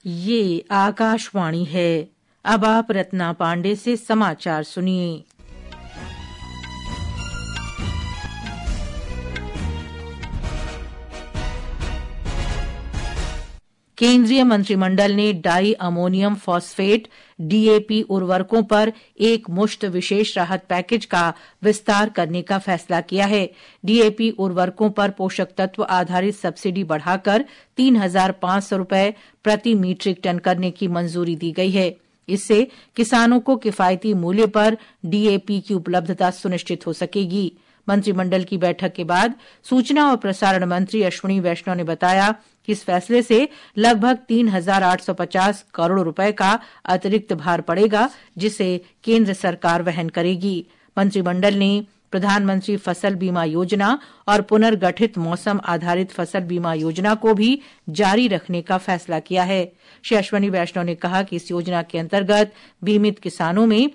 ये आकाशवाणी है। अब आप रत्ना पांडे से समाचार सुनिए। केंद्रीय मंत्रिमंडल ने डाई अमोनियम फॉस्फेट डीएपी उर्वरकों पर एक मुश्त विशेष राहत पैकेज का विस्तार करने का फैसला किया है। डीएपी उर्वरकों पर पोषक तत्व आधारित सब्सिडी बढ़ाकर 3,500 रुपये प्रति मीट्रिक टन करने की मंजूरी दी गई है। इससे किसानों को किफायती मूल्य पर डीएपी की उपलब्धता सुनिश्चित हो सकेगी। मंत्रिमंडल की बैठक के बाद सूचना और प्रसारण मंत्री अश्विनी वैष्णव ने बताया कि इस फैसले से लगभग 3,850 करोड़ रुपए का अतिरिक्त भार पड़ेगा, जिसे केंद्र सरकार वहन करेगी। मंत्रिमंडल ने प्रधानमंत्री फसल बीमा योजना और पुनर्गठित मौसम आधारित फसल बीमा योजना को भी जारी रखने का फैसला किया है। श्री अश्विनी वैष्णव ने कहा कि इस योजना के अंतर्गत बीमित किसानों में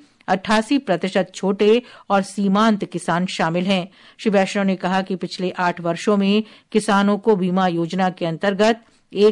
88% छोटे और सीमांत किसान शामिल हैं। श्री वैष्णव ने कहा कि पिछले 8 वर्षों में किसानों को बीमा योजना के अंतर्गत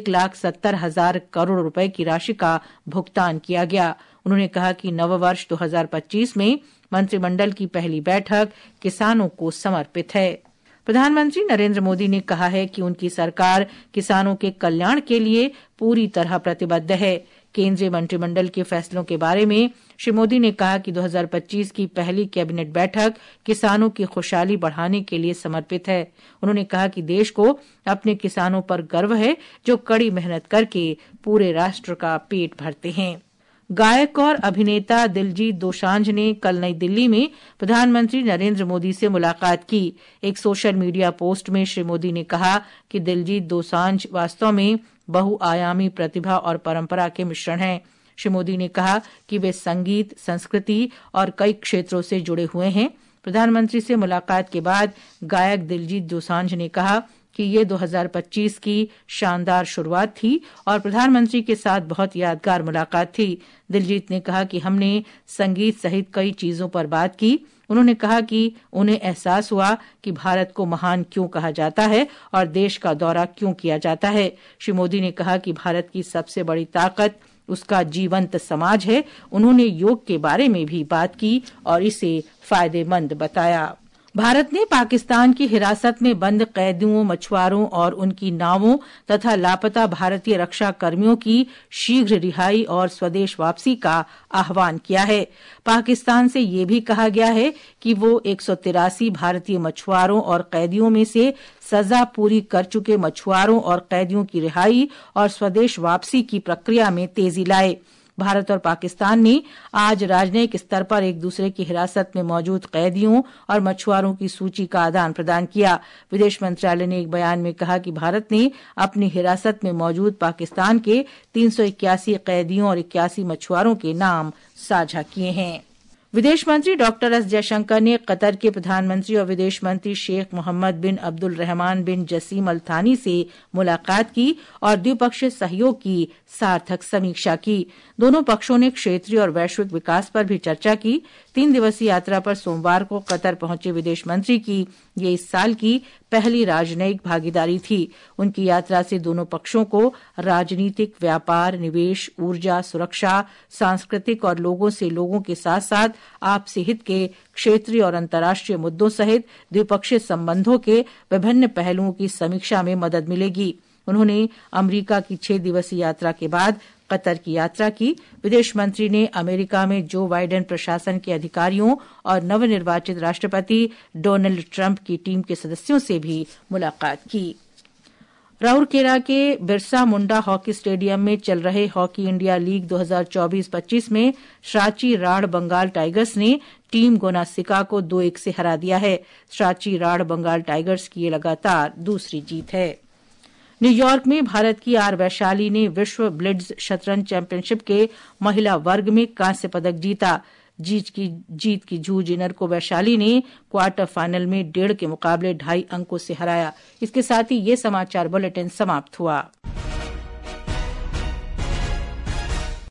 1,70,000 करोड़ रुपए की राशि का भुगतान किया गया। उन्होंने कहा कि नववर्ष 2025 में मंत्रिमंडल की पहली बैठक किसानों को समर्पित है। प्रधानमंत्री नरेंद्र मोदी ने कहा है कि उनकी सरकार किसानों के कल्याण के लिए पूरी तरह प्रतिबद्ध है। केंद्रीय मंत्रिमंडल के फैसलों के बारे में श्री मोदी ने कहा कि 2025 की पहली कैबिनेट बैठक किसानों की खुशहाली बढ़ाने के लिए समर्पित है। उन्होंने कहा कि देश को अपने किसानों पर गर्व है, जो कड़ी मेहनत करके पूरे राष्ट्र का पेट भरते हैं। गायक और अभिनेता दिलजीत दोसांझ ने कल नई दिल्ली में प्रधानमंत्री नरेंद्र मोदी से मुलाकात की। एक सोशल मीडिया पोस्ट में श्री मोदी ने कहा कि दिलजीत दोसांझ वास्तव में बहुआयामी प्रतिभा और परंपरा के मिश्रण हैं। श्री मोदी ने कहा कि वे संगीत, संस्कृति और कई क्षेत्रों से जुड़े हुए हैं। प्रधानमंत्री से मुलाकात के बाद गायक दिलजीत दोसांझ ने कहा कि ये 2025 की शानदार शुरुआत थी और प्रधानमंत्री के साथ बहुत यादगार मुलाकात थी। दिलजीत ने कहा कि हमने संगीत सहित कई चीजों पर बात की। उन्होंने कहा कि उन्हें एहसास हुआ कि भारत को महान क्यों कहा जाता है और देश का दौरा क्यों किया जाता है। श्री मोदी ने कहा कि भारत की सबसे बड़ी ताकत उसका जीवंत समाज है। उन्होंने योग के बारे में भी बात की और इसे फायदेमंद बताया। भारत ने पाकिस्तान की हिरासत में बंद कैदियों, मछुआरों और उनकी नावों तथा लापता भारतीय रक्षा कर्मियों की शीघ्र रिहाई और स्वदेश वापसी का आह्वान किया है। पाकिस्तान से ये भी कहा गया है कि वो 183 भारतीय मछुआरों और कैदियों में से सजा पूरी कर चुके मछुआरों और कैदियों की रिहाई और स्वदेश वापसी की प्रक्रिया में तेजी लाए। भारत और पाकिस्तान ने आज राजनयिक स्तर पर एक दूसरे की हिरासत में मौजूद कैदियों और मछुआरों की सूची का आदान प्रदान किया। विदेश मंत्रालय ने एक बयान में कहा कि भारत ने अपनी हिरासत में मौजूद पाकिस्तान के 381 कैदियों और 81 मछुआरों के नाम साझा किए हैं। विदेश मंत्री डॉक्टर एस जयशंकर ने कतर के प्रधानमंत्री और विदेश मंत्री शेख मोहम्मद बिन अब्दुल रहमान बिन जसीम अल थानी से मुलाकात की और द्विपक्षीय सहयोग की सार्थक समीक्षा की। दोनों पक्षों ने क्षेत्रीय और वैश्विक विकास पर भी चर्चा की। 3 दिवसीय यात्रा पर सोमवार को कतर पहुंचे विदेश मंत्री की ये इस साल की पहली राजनयिक भागीदारी थी। उनकी यात्रा से दोनों पक्षों को राजनीतिक, व्यापार, निवेश, ऊर्जा, सुरक्षा, सांस्कृतिक और लोगों से लोगों के साथ साथ आपसी हित के क्षेत्रीय और अंतर्राष्ट्रीय मुद्दों सहित द्विपक्षीय संबंधों के विभिन्न पहलुओं की समीक्षा में मदद मिलेगी। उन्होंने अमेरिका की 6 दिवसीय यात्रा के बाद कतर की यात्रा की। विदेश मंत्री ने अमेरिका में जो बाइडेन प्रशासन के अधिकारियों और नवनिर्वाचित राष्ट्रपति डोनाल्ड ट्रंप की टीम के सदस्यों से भी मुलाकात की। राउरकेला के बिरसा मुंडा हॉकी स्टेडियम में चल रहे हॉकी इंडिया लीग 2024-25 में सांची राढ़ बंगाल टाइगर्स ने टीम गोनासिका को 2-1 से हरा दिया है। सांची राढ़ बंगाल टाइगर्स की ये लगातार दूसरी जीत है। न्यूयॉर्क में भारत की आर वैशाली ने विश्व ब्लिट्ज शतरंज चैंपियनशिप के महिला वर्ग में कांस्य पदक जीता। जीत की जूझ इनर को वैशाली ने क्वार्टर फाइनल में 1.5 के मुकाबले 2.5 अंकों से हराया। इसके साथ ही ये समाचार बुलेटिन समाप्त हुआ।